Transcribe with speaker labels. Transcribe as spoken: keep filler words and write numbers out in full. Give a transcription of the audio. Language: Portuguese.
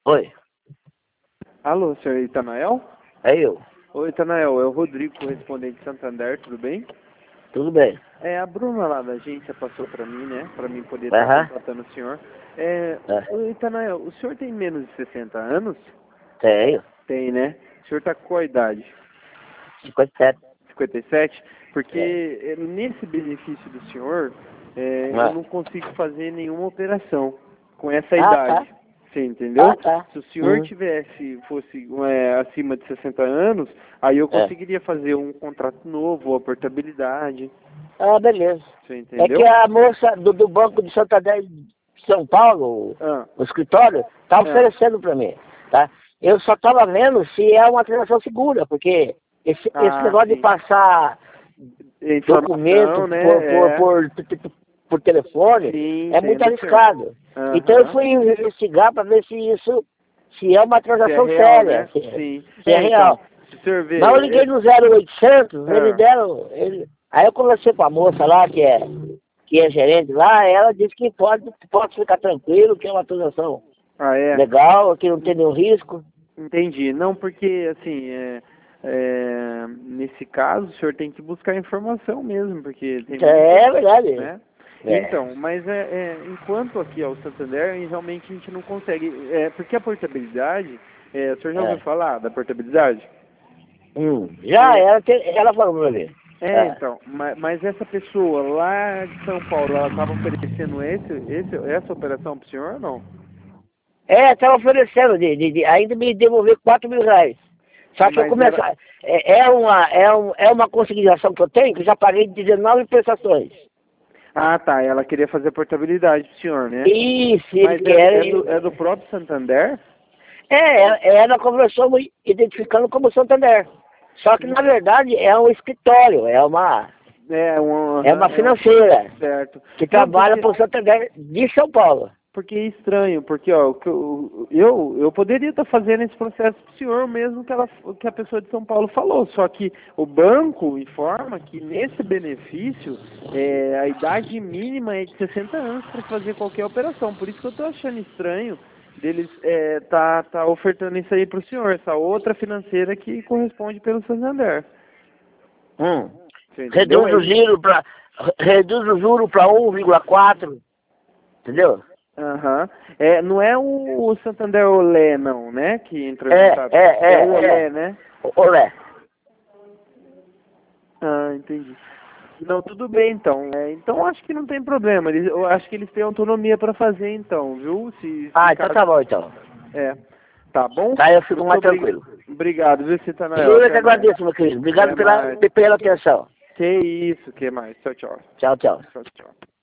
Speaker 1: Oi,
Speaker 2: Alô, senhor Itanael?
Speaker 1: é eu.
Speaker 2: Oi, Itanael, é o Rodrigo, correspondente de Santander, tudo bem?
Speaker 1: Tudo bem?
Speaker 2: É, a Bruna lá da agência passou para mim, né, para mim poder estar
Speaker 1: Aham.
Speaker 2: contatando o senhor. É,
Speaker 1: É.
Speaker 2: ô, Itanael, o senhor tem menos de sessenta anos?
Speaker 1: Tenho.
Speaker 2: Tem, né? O senhor está com qual idade?
Speaker 1: cinquenta e sete.
Speaker 2: cinquenta e sete? Porque
Speaker 1: É.
Speaker 2: é, nesse benefício do senhor, é, eu
Speaker 1: Ah,
Speaker 2: não consigo fazer nenhuma operação com essa
Speaker 1: ah, tá.
Speaker 2: idade. Você entendeu?
Speaker 1: Ah, tá.
Speaker 2: Se o senhor
Speaker 1: Hum.
Speaker 2: tivesse, fosse é, acima de sessenta anos, aí eu
Speaker 1: É.
Speaker 2: conseguiria fazer um contrato novo, a portabilidade.
Speaker 1: Ah, beleza.
Speaker 2: Você
Speaker 1: É que
Speaker 2: entendeu?
Speaker 1: a moça do, do Banco de Santander de São Paulo,
Speaker 2: Ah,
Speaker 1: o escritório, tá
Speaker 2: ah,
Speaker 1: oferecendo para mim, tá? Eu só estava vendo se é uma transação segura, porque esse, esse
Speaker 2: ah,
Speaker 1: negócio de
Speaker 2: sim.
Speaker 1: passar documento
Speaker 2: Informação,
Speaker 1: por, por,
Speaker 2: né? É.
Speaker 1: por, por telefone
Speaker 2: Sim,
Speaker 1: é muito
Speaker 2: entendo, senhor.
Speaker 1: arriscado. Então eu
Speaker 2: Aham.
Speaker 1: fui investigar para ver se isso, se é uma
Speaker 2: Se é
Speaker 1: transação
Speaker 2: real,
Speaker 1: séria,
Speaker 2: né?
Speaker 1: se,
Speaker 2: Sim.
Speaker 1: se é
Speaker 2: É, então,
Speaker 1: real.
Speaker 2: se o senhor
Speaker 1: Mas eu liguei
Speaker 2: vê...
Speaker 1: no zero oitocentos,
Speaker 2: é,
Speaker 1: eles
Speaker 2: ah,
Speaker 1: deram. Ele, aí eu conversei com a moça lá, que é, que é gerente lá, ela disse que pode, pode ficar tranquilo, que é uma transação
Speaker 2: ah, é?
Speaker 1: legal, que não tem nenhum risco.
Speaker 2: Entendi. Não, porque, assim, é, é, nesse caso, o senhor tem que buscar informação mesmo, porque tem muitas,
Speaker 1: É verdade.
Speaker 2: né?
Speaker 1: É.
Speaker 2: Então, mas é, é, enquanto aqui ao Santander, realmente a gente não consegue, é, porque a portabilidade, é, o senhor já ouviu
Speaker 1: É.
Speaker 2: falar da portabilidade?
Speaker 1: Hum, já,
Speaker 2: É,
Speaker 1: ela, tem, ela falou pra mim.
Speaker 2: é
Speaker 1: É.
Speaker 2: então, mas, mas essa pessoa lá de São Paulo, ela estava oferecendo esse, esse, essa operação para o senhor ou não?
Speaker 1: É, estava oferecendo de, de, de ainda me devolver quatro mil reais. Só que eu
Speaker 2: Mas
Speaker 1: comecei.
Speaker 2: era,
Speaker 1: É, é, uma, é, um, é uma consignação que eu tenho, que eu já paguei dezenove prestações.
Speaker 2: ah tá, ela queria fazer portabilidade pro senhor, né?
Speaker 1: Isso, ele
Speaker 2: Mas é,
Speaker 1: quer.
Speaker 2: é, do, é do próprio Santander?
Speaker 1: É, é, ela começou me identificando como Santander. Só que na verdade é um escritório, é uma,
Speaker 2: É, um,
Speaker 1: é
Speaker 2: aham,
Speaker 1: uma
Speaker 2: é um,
Speaker 1: financeira
Speaker 2: certo.
Speaker 1: que
Speaker 2: Não,
Speaker 1: trabalha
Speaker 2: porque,
Speaker 1: para o Santander de São Paulo.
Speaker 2: porque é estranho, porque ó, o que eu, eu, eu poderia estar fazendo esse processo pro senhor mesmo que, ela, que a pessoa de São Paulo falou, só que o banco informa que nesse benefício é, a idade mínima é de sessenta anos para fazer qualquer operação, por isso que eu estou achando estranho deles é, tá, tá ofertando isso aí para o senhor, essa outra financeira que corresponde pelo Santander.
Speaker 1: Hum.
Speaker 2: Você entendeu?
Speaker 1: Reduz o
Speaker 2: Aí,
Speaker 1: giro para reduz o juro para um vírgula quatro, entendeu?
Speaker 2: aham. É, não é o, o Santander Olé, não, né? Que entrou em
Speaker 1: É,
Speaker 2: contato.
Speaker 1: é,
Speaker 2: É o
Speaker 1: é,
Speaker 2: Olé,
Speaker 1: é.
Speaker 2: né?
Speaker 1: Olé.
Speaker 2: Ah, entendi. Não, tudo bem então. É, então acho que não tem problema. Eles, eu acho que eles têm autonomia para fazer então, viu? Se, se
Speaker 1: Ah, então
Speaker 2: caso.
Speaker 1: tá bom então.
Speaker 2: É. Tá bom?
Speaker 1: Tá, eu fico
Speaker 2: Muito
Speaker 1: mais
Speaker 2: obri...
Speaker 1: tranquilo.
Speaker 2: obrigado, viu, Citanael?
Speaker 1: Eu é que
Speaker 2: Até mais.
Speaker 1: agradeço, meu querido.
Speaker 2: Até
Speaker 1: Obrigado pela,
Speaker 2: mais.
Speaker 1: pela atenção.
Speaker 2: Que isso, que mais? Tchau, tchau.
Speaker 1: Tchau, tchau.
Speaker 2: Tchau, tchau.